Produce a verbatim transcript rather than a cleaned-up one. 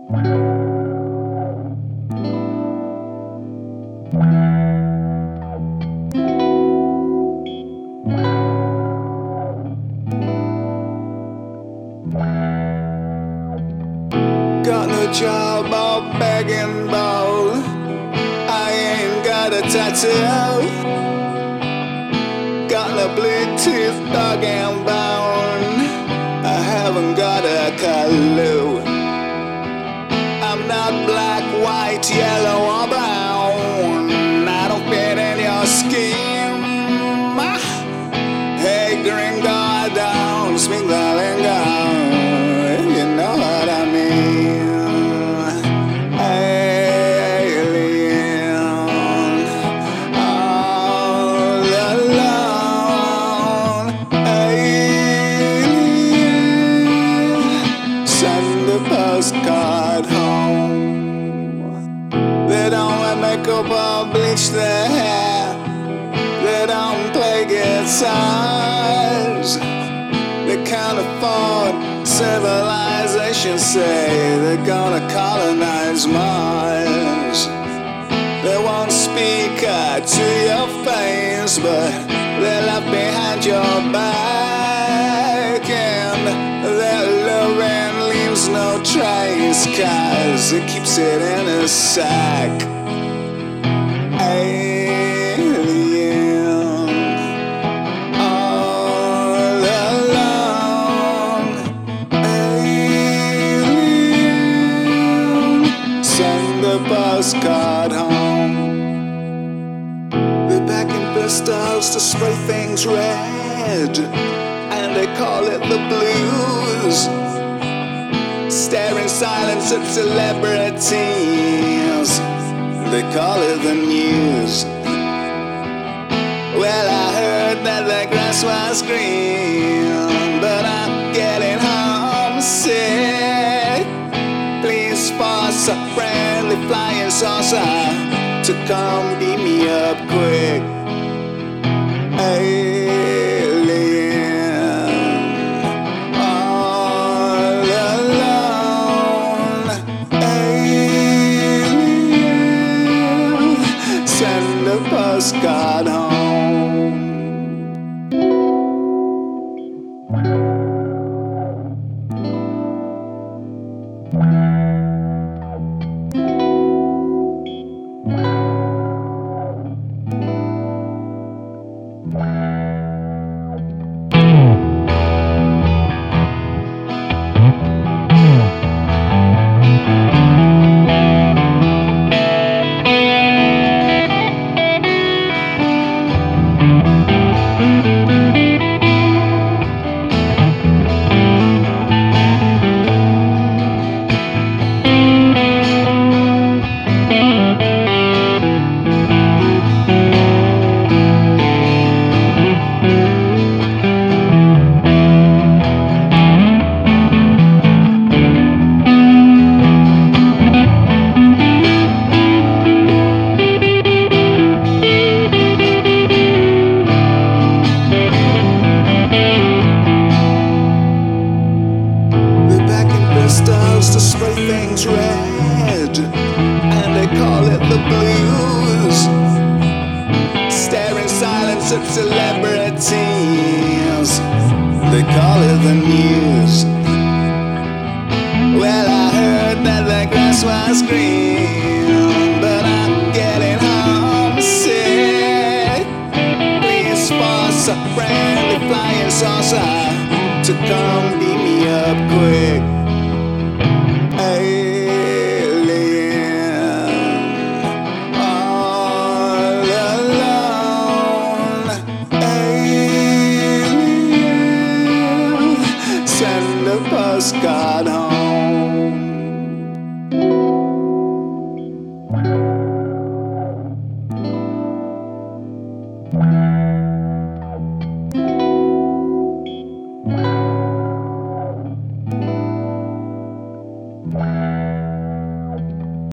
Got no job or begging bowl. I ain't got a tattoo. Got no blue tooth, dog and bone. I haven't got a clue. I'm not black, white, yellow or brown. I don't fit in your scheme. Hey gringo, don't speak the lingo. You know what I mean. Alien, all alone. Alien, send a postcard home. They don't wear makeup or bleach their hair. They don't play guitars. They can't afford civilization. Say they're gonna colonize Mars. They won't speak uh, to your face, but they laugh behind your back. And their loving leaves no trace, 'cause it keeps it in a sack. Alien, all alone. Alien, send a postcard home. They're packing pistols to spray things red, and they call it the blues. Stare in silence at celebrities. They call it the news. Well, I heard that the grass was green, but I'm getting homesick. Please force a friendly flying saucer to come beat me up quick. Alien, all alone. Alien, send a postcard home. To spray things red, and they call it the blues. Stare in silence at celebrities. They call it the news. Well, I heard that the grass was green, but I'm getting homesick. Please force a friendly flying saucer to come beat me up quick.